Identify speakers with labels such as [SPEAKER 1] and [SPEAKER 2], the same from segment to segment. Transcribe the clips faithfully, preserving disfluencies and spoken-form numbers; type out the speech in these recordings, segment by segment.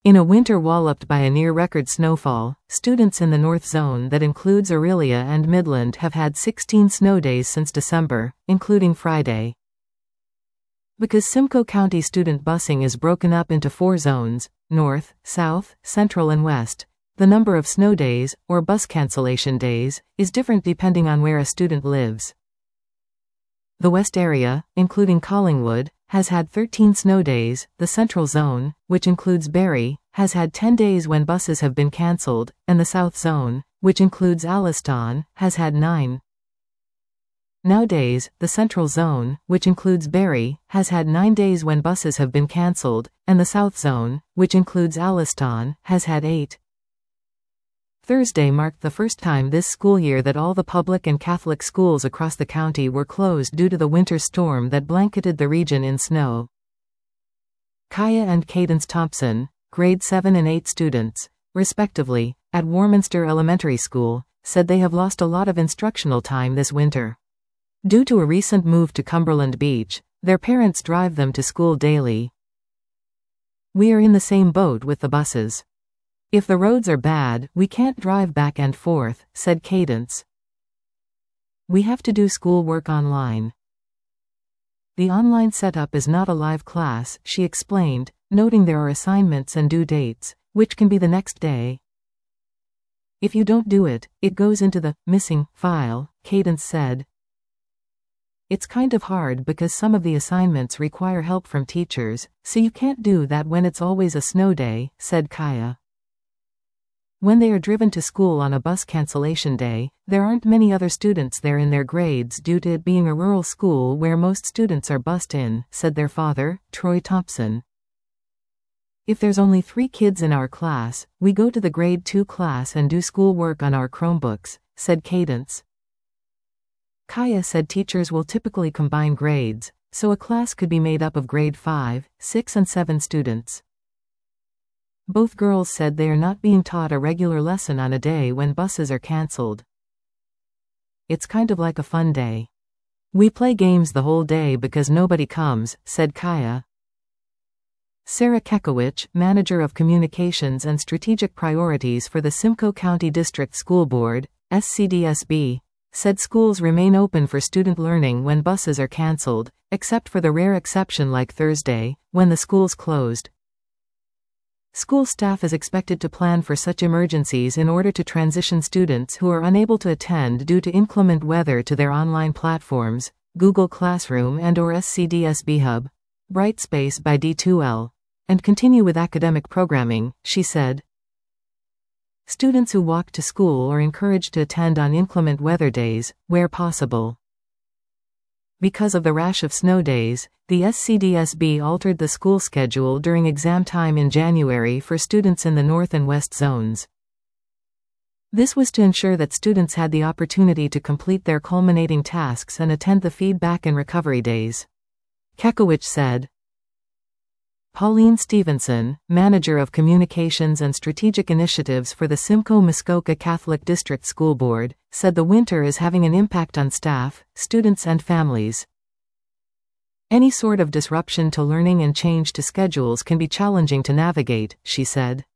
[SPEAKER 1] In a winter walloped by a near-record snowfall, students in the North Zone that includes Orillia and Midland have had sixteen snow days since December, including Friday. Because Simcoe County student busing is broken up into four zones, North, South, Central and West, the number of snow days, or bus cancellation days, is different depending on where a student lives. The West area, including Collingwood, has had thirteen snow days. The Central Zone, which includes Barrie, has had ten days when buses have been cancelled, and the South Zone, which includes Alliston, has had nine. Nowadays, the Central Zone, which includes Barrie, has had nine days when buses have been cancelled, and the South Zone, which includes Alliston, has had eight. Thursday marked the first time this school year that all the public and Catholic schools across the county were closed due to the winter storm that blanketed the region in snow. Kaya and Cadence Thompson, grade seven and eight students, respectively, at Warminster Elementary School, said they have lost a lot of instructional time this winter. Due to a recent move to Cumberland Beach, their parents drive them to school daily. "We are in the same boat with the buses. If the roads are bad, we can't drive back and forth," said Cadence. "We have to do schoolwork online. The online setup is not a live class," she explained, noting there are assignments and due dates, which can be the next day. "If you don't do it, it goes into the missing file," Cadence said. "It's kind of hard because some of the assignments require help from teachers, so you can't do that when it's always a snow day," said Kaya. When they are driven to school on a bus cancellation day, there aren't many other students there in their grades due to it being a rural school where most students are bused in, said their father, Troy Thompson. "If there's only three kids in our class, we go to the grade two class and do schoolwork on our Chromebooks," said Cadence. Kaya said teachers will typically combine grades, so a class could be made up of grade five, six and seven students. Both girls said they are not being taught a regular lesson on a day when buses are cancelled. "It's kind of like a fun day. We play games the whole day because nobody comes," said Kaya. Sarah Kekowicz, manager of communications and strategic priorities for the Simcoe County District School Board, S C D S B, said schools remain open for student learning when buses are cancelled, except for the rare exception like Thursday, when the schools closed. School staff is expected to plan for such emergencies in order to transition students who are unable to attend due to inclement weather to their online platforms, Google Classroom and or S C D S B Hub, Brightspace by D two L, and continue with academic programming, she said. Students who walk to school are encouraged to attend on inclement weather days, where possible. Because of the rash of snow days, the S C D S B altered the school schedule during exam time in January for students in the North and West zones. This was to ensure that students had the opportunity to complete their culminating tasks and attend the feedback and recovery days. Kekowicz said. Pauline Stevenson, manager of communications and strategic initiatives for the Simcoe-Muskoka Catholic District School Board, said the winter is having an impact on staff, students and families. Any sort of disruption to learning and change to schedules can be challenging to navigate, she said.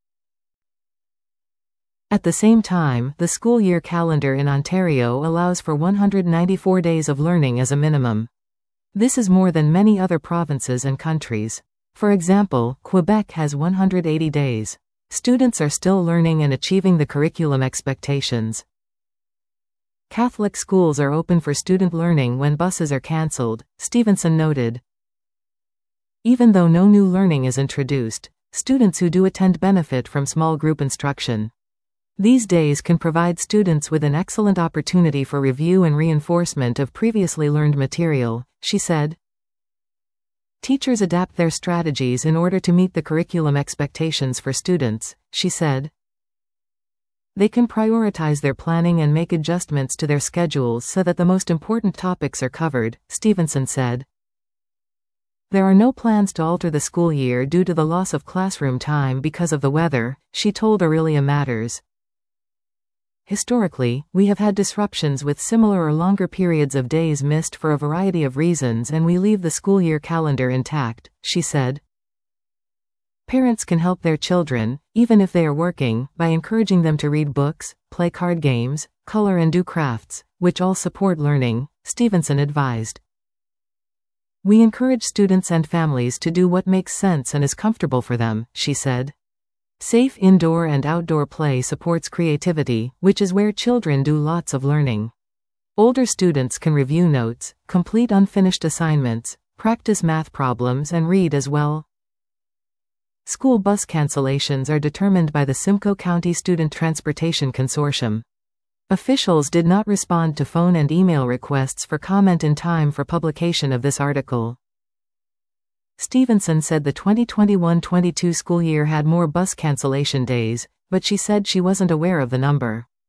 [SPEAKER 1] At the same time, the school year calendar in Ontario allows for one hundred ninety-four days of learning as a minimum. This is more than many other provinces and countries. For example, Quebec has one hundred eighty days. Students are still learning and achieving the curriculum expectations. Catholic schools are open for student learning when buses are cancelled, Stevenson noted. Even though no new learning is introduced, students who do attend benefit from small group instruction. These days can provide students with an excellent opportunity for review and reinforcement of previously learned material, she said. Teachers adapt their strategies in order to meet the curriculum expectations for students, she said. They can prioritize their planning and make adjustments to their schedules so that the most important topics are covered, Stevenson said. There are no plans to alter the school year due to the loss of classroom time because of the weather, she told Orillia Matters. Historically, we have had disruptions with similar or longer periods of days missed for a variety of reasons, and we leave the school year calendar intact, she said. Parents can help their children, even if they are working, by encouraging them to read books, play card games, color and do crafts, which all support learning, Stevenson advised. We encourage students and families to do what makes sense and is comfortable for them, she said. Safe indoor and outdoor play supports creativity, which is where children do lots of learning. Older students can review notes, complete unfinished assignments, practice math problems and read as well. School bus cancellations are determined by the Simcoe County Student Transportation Consortium. Officials did not respond to phone and email requests for comment in time for publication of this article. Stevenson said the twenty twenty-one twenty-two school year had more bus cancellation days, but she said she wasn't aware of the number.